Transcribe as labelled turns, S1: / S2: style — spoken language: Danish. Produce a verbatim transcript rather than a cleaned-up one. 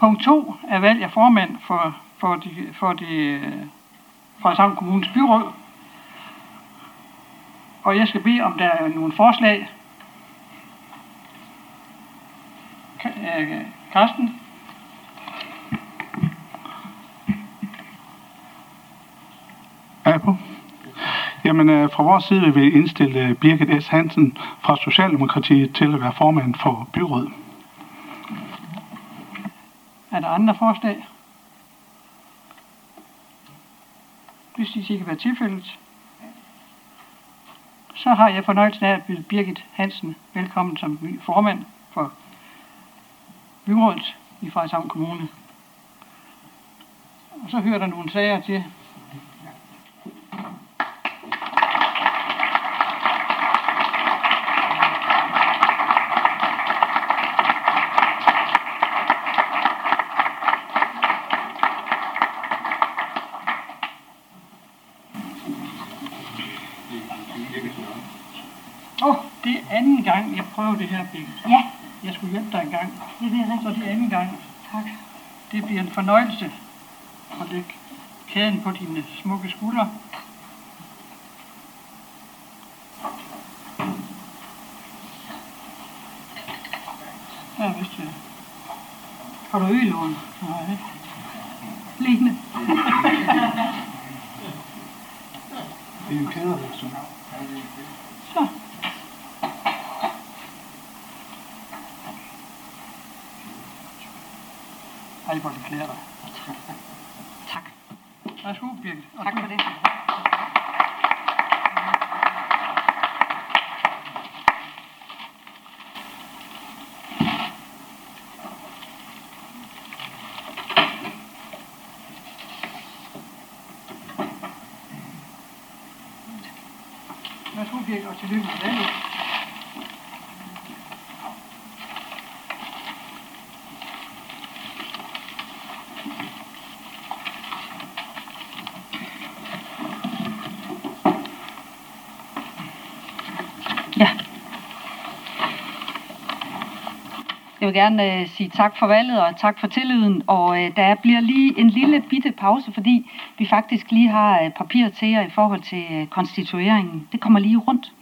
S1: Punkt to er valg af formand for, for, de, for de, Frederikshavn Kommunes byråd. Og jeg skal bede, om der er nogle forslag. Carsten?
S2: Apo. Jamen, fra vores side vil vi indstille Birgit S. Hansen fra Socialdemokratiet til at være formand for byrådet.
S1: Er der andre forslag? Hvis det ikke kan være tilfældet, så har jeg fornøjelsen af at byde Birgit Hansen velkommen som ny formand for byrådet i Frederikshavn Kommune. Og så hører der nogle sager til. Åh, oh, det er anden gang, jeg prøver det her, Birgit.
S3: Ja.
S1: Jeg skulle hjælpe dig en gang.
S3: Det er det rigtigt.
S1: Så det er anden gang.
S3: Tak.
S1: Det bliver en fornøjelse at lægge kæden på dine smukke skuldre. Ja, vist det. Har du øgelån? Nej. Lignende.
S2: Det er en kæder, altså.
S1: Så. Ej, hvor det klæder dig.
S3: Tak.
S1: Værsgo, Birgit.
S3: Tak for det.
S1: Værsgo, Birgit, og tillykke med valget.
S3: Ja. Jeg vil gerne øh, sige tak for valget og tak for tilliden, og øh, der bliver lige en lille bitte pause, fordi vi faktisk lige har øh, papir til jer i forhold til øh, konstitueringen. Det kommer lige rundt.